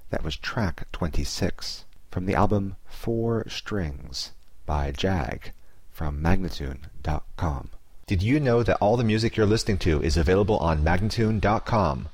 That was track 26 from the album Four Strings by Jag from Magnatune.com. Did you know that all the music you're listening to is available on Magnatune.com?